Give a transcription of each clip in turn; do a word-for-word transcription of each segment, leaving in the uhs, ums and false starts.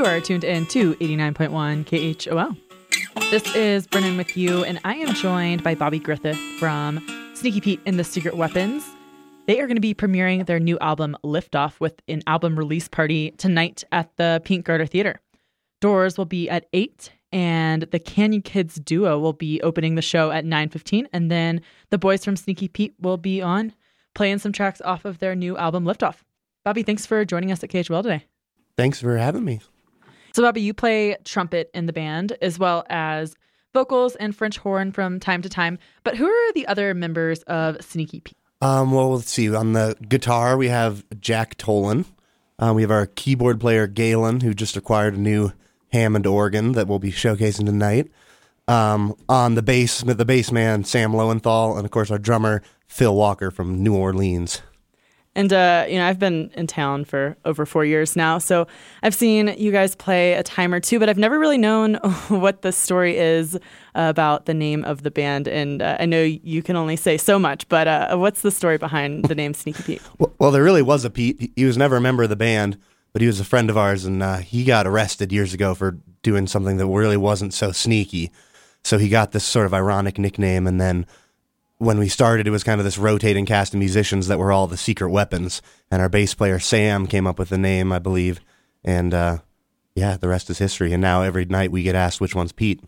You are tuned in to eighty-nine point one K H O L. This is Brennan with you, and I am joined by Bobby Griffith from Sneaky Pete and the Secret Weapons. They are going to be premiering their new album, Liftoff, with an album release party tonight at the Pink Garter Theater. Doors will be at eight, and the Canyon Kids duo will be opening the show at nine fifteen, and then the boys from Sneaky Pete will be on playing some tracks off of their new album, Liftoff. Bobby, thanks for joining us at K H O L today. Thanks for having me. So, Bobby, you play trumpet in the band, as well as vocals and French horn from time to time. But who are the other members of Sneaky Pete? Um, well, let's see. On the guitar, we have Jack Tolan. Uh, we have our keyboard player, Galen, who just acquired a new Hammond organ that we'll be showcasing tonight. Um, on the bass, the bass man, Sam Lowenthal, and, of course, our drummer, Phil Walker from New Orleans. And, uh, you know, I've been in town for over four years now, so I've seen you guys play a time or two, but I've never really known what the story is about the name of the band. And uh, I know you can only say so much, but uh, what's the story behind the name Sneaky Pete? Well, well, there really was a Pete. He was never a member of the band, but he was a friend of ours, and uh, he got arrested years ago for doing something that really wasn't so sneaky. So he got this sort of ironic nickname, and then when we started, it was kind of this rotating cast of musicians that were all the Secret Weapons, and our bass player, Sam, came up with the name, I believe, and uh, yeah, the rest is history, and now every night we get asked which one's Pete.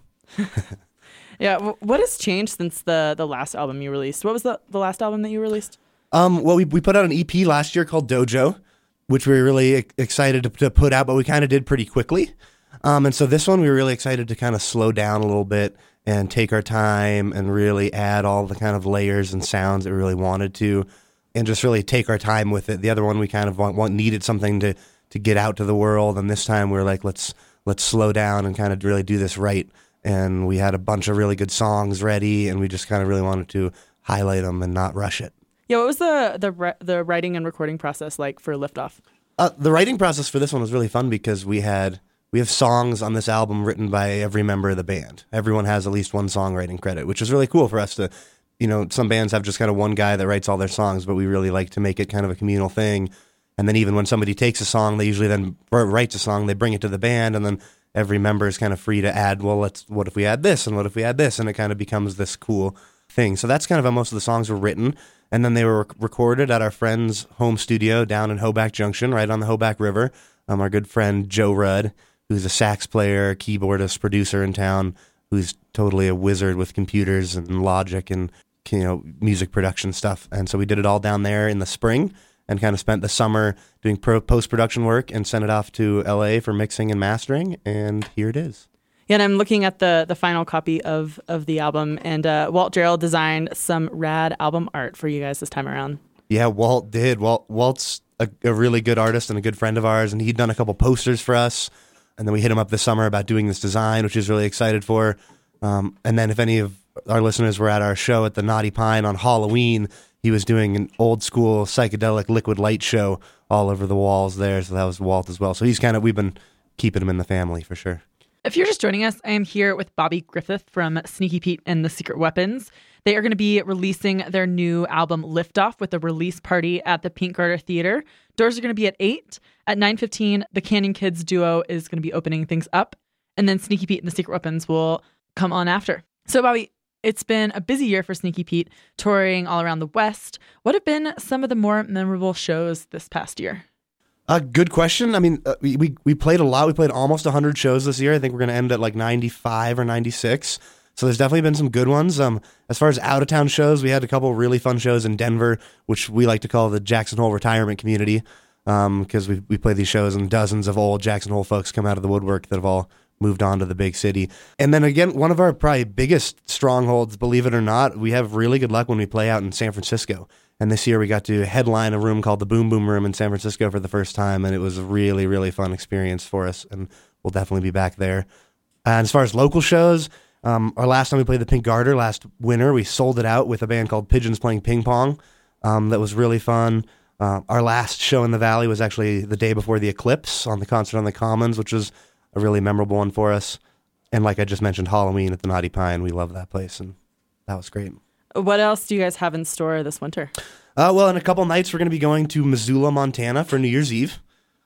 Yeah, w- what has changed since the, the last album you released? What was the, the last album that you released? Um, well, we we put out an E P last year called Dojo, which we were really e- excited to, to put out, but we kind of did pretty quickly. Um, and so this one, we were really excited to kind of slow down a little bit and take our time and really add all the kind of layers and sounds that we really wanted to, and just really take our time with it. The other one, we kind of want, want needed something to, to get out to the world, and this time we were like, let's let's slow down and kind of really do this right. And we had a bunch of really good songs ready, and we just kind of really wanted to highlight them and not rush it. Yeah, what was the the the writing and recording process like for Liftoff? Uh, the writing process for this one was really fun because we had we have songs on this album written by every member of the band. Everyone has at least one songwriting credit, which is really cool for us to, you know, some bands have just kind of one guy that writes all their songs, but we really like to make it kind of a communal thing. And then even when somebody takes a song, they usually then writes a song, they bring it to the band, and then every member is kind of free to add, well, let's, what if we add this, and what if we add this, and it kind of becomes this cool thing. So that's kind of how most of the songs were written, and then they were rec- recorded at our friend's home studio down in Hoback Junction, right on the Hoback River. Um, our good friend Joe Rudd, who's a sax player, keyboardist, producer in town, who's totally a wizard with computers and Logic and, you know, music production stuff. And so we did it all down there in the spring and kind of spent the summer doing pro- post-production work and sent it off to L A for mixing and mastering, and here it is. Yeah, and I'm looking at the the final copy of, of the album, and uh, Walt Gerald designed some rad album art for you guys this time around. Yeah, Walt did. Walt Walt's a, a really good artist and a good friend of ours, and he'd done a couple posters for us. And then we hit him up this summer about doing this design, which he's really excited for. Um, and then if any of our listeners were at our show at the Naughty Pine on Halloween, he was doing an old school psychedelic liquid light show all over the walls there. So that was Walt as well. So he's kind of, we've been keeping him in the family for sure. If you're just joining us, I am here with Bobby Griffith from Sneaky Pete and the Secret Weapons. They are going to be releasing their new album Liftoff with a release party at the Pink Garter Theater. Doors are going to be at eight. At nine fifteen, the Canyon Kids duo is going to be opening things up. And then Sneaky Pete and the Secret Weapons will come on after. So, Bobby, it's been a busy year for Sneaky Pete, touring all around the West. What have been some of the more memorable shows this past year? Uh, good question. I mean, uh, we, we we played a lot. We played almost one hundred shows this year. I think we're going to end at like ninety-five or ninety-six. So there's definitely been some good ones. Um, as far as out-of-town shows, we had a couple really fun shows in Denver, which we like to call the Jackson Hole retirement community, because um, we we play these shows and dozens of old Jackson Hole folks come out of the woodwork that have all moved on to the big city. And then again, one of our probably biggest strongholds, believe it or not, we have really good luck when we play out in San Francisco. And this year we got to headline a room called the Boom Boom Room in San Francisco for the first time, and it was a really, really fun experience for us, and we'll definitely be back there. And as far as local shows, um, our last time we played the Pink Garter, last winter, we sold it out with a band called Pigeons Playing Ping Pong. Um, that was really fun. Uh, our last show in the Valley was actually the day before the eclipse on the concert on the Commons, which was a really memorable one for us. And like I just mentioned, Halloween at the Naughty Pine, we love that place, and that was great. What else do you guys have in store this winter? Uh, well, in a couple nights, we're going to be going to Missoula, Montana for New Year's Eve.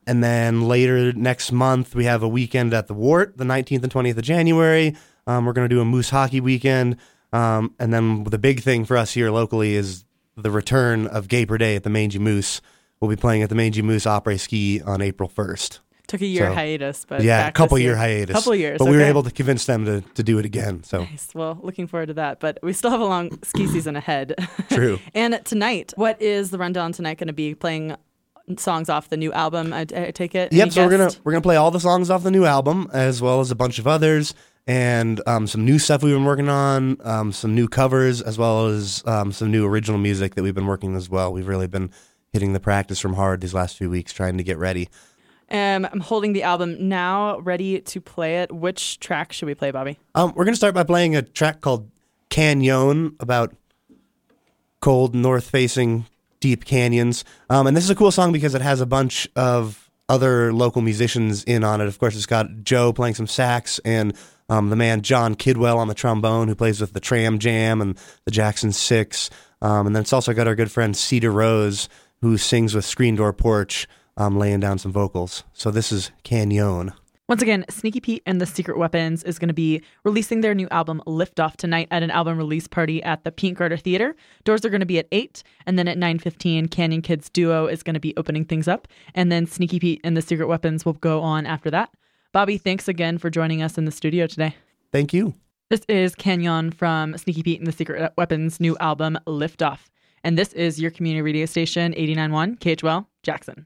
and then later next month, we have a weekend at the Wart, the nineteenth and twentieth of January. Um, we're going to do a Moose Hockey weekend. Um, and then the big thing for us here locally is the return of Gaper Day at the Mangy Moose. We'll be playing at the Mangy Moose Après Ski on April first. Took a year So, hiatus, but yeah, back a couple this year year. hiatus. Couple years, But we were okay. able to convince them to, to do it again. So Nice. Well, looking forward to that. But we still have a long ski season ahead. True. And tonight, what is the rundown tonight going to be? Playing songs off the new album, I, I take it? Yep, Any so we're gonna guest? we're gonna play all the songs off the new album, as well as a bunch of others, and um, some new stuff we've been working on, um, some new covers, as well as um, some new original music that we've been working as well. We've really been hitting the practice room hard these last few weeks, trying to get ready. Um, I'm holding the album now, ready to play it. Which track should we play, Bobby? Um, we're gonna start by playing a track called Canyon, about cold, north-facing, deep canyons. Um, and this is a cool song because it has a bunch of other local musicians in on it. Of course, it's got Joe playing some sax and um, the man John Kidwell on the trombone, who plays with the Tram Jam and the Jackson Six. Um, and then it's also got our good friend Cedar Rose, who sings with Screen Door Porch, um, laying down some vocals. So this is Canyon. Once again, Sneaky Pete and the Secret Weapons is going to be releasing their new album Liftoff tonight at an album release party at the Pink Garter Theater. Doors are going to be at eight, and then at nine fifteen, Canyon Kids Duo is going to be opening things up, and then Sneaky Pete and the Secret Weapons will go on after that. Bobby, thanks again for joining us in the studio today. Thank you. This is Canyon from Sneaky Pete and the Secret Weapons' new album Liftoff, and this is your community radio station, eighty-nine point one K H O L, Jackson.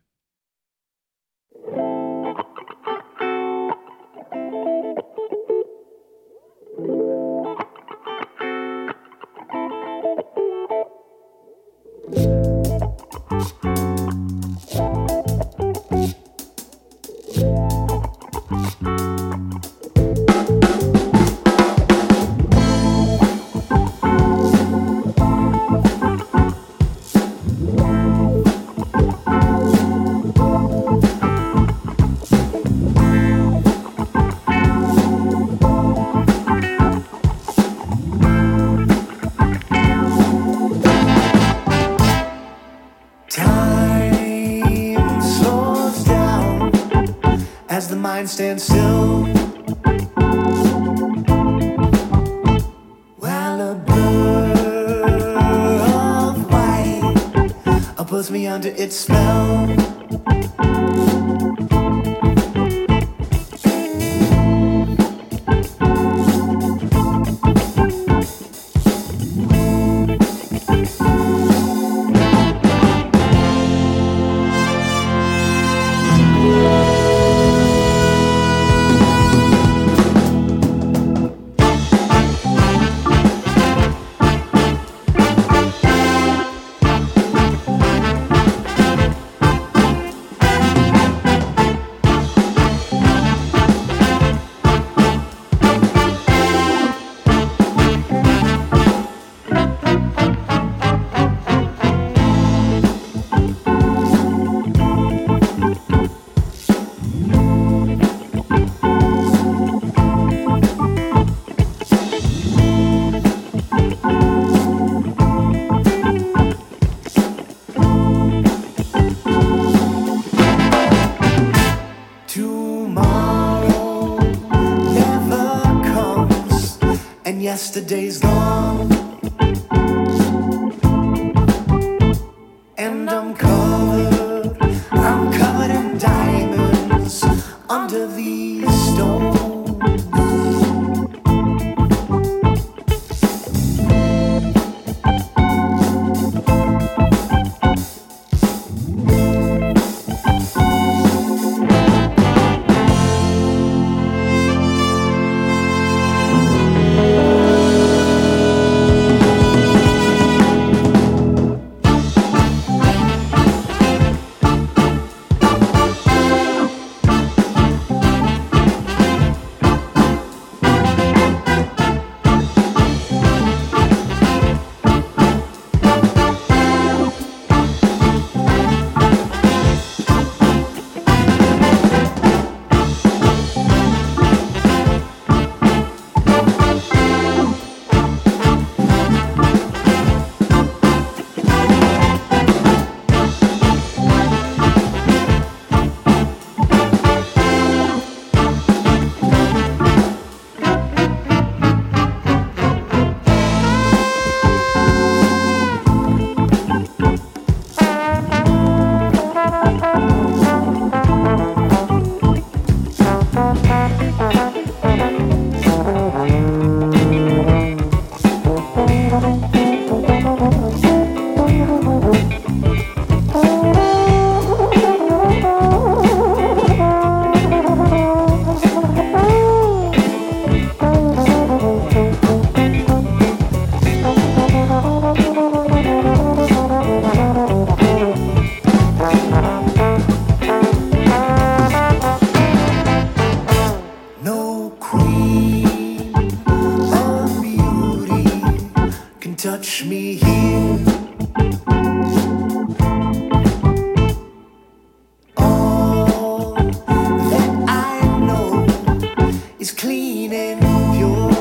Stand still while a bird of white puts me under its spell. Yesterday's gone, and I'm covered, I'm covered in diamonds under these stones. touch me here. All that I know is clean and pure.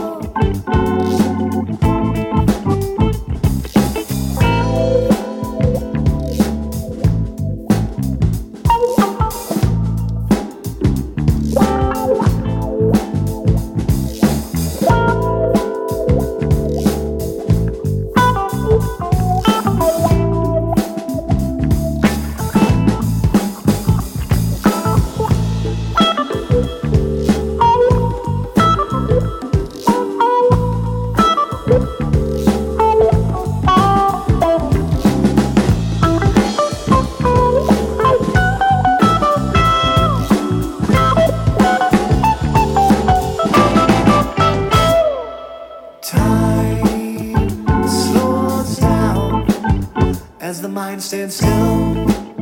Time slows down as the mind stands still,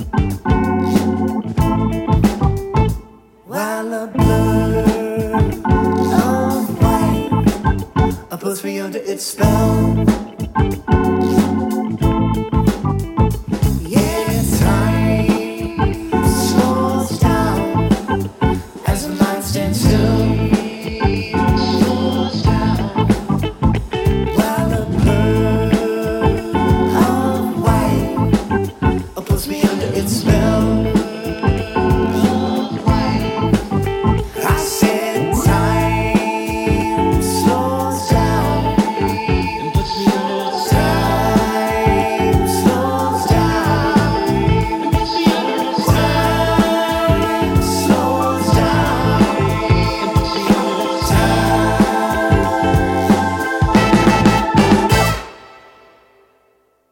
while a blur of white puts me under its spell.